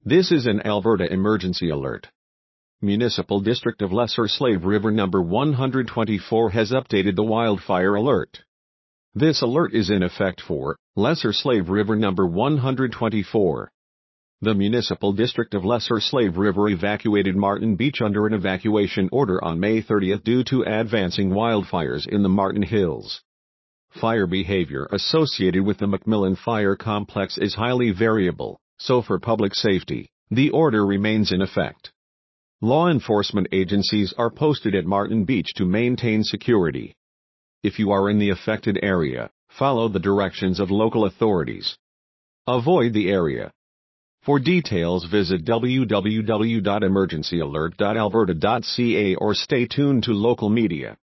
This is an Alberta emergency alert. Municipal District of Lesser Slave River number 124 has updated the wildfire alert. This alert is in effect for Lesser Slave River number 124. The Municipal District of Lesser Slave River evacuated Martin Beach under an evacuation order on May 30 due to advancing wildfires in the Martin Hills. Fire behavior associated with the McMillan Fire Complex is highly variable, so for public safety, the order remains in effect. Law enforcement agencies are posted at Martin Beach to maintain security. If you are in the affected area, follow the directions of local authorities. Avoid the area. For details, visit www.emergencyalert.alberta.ca or stay tuned to local media.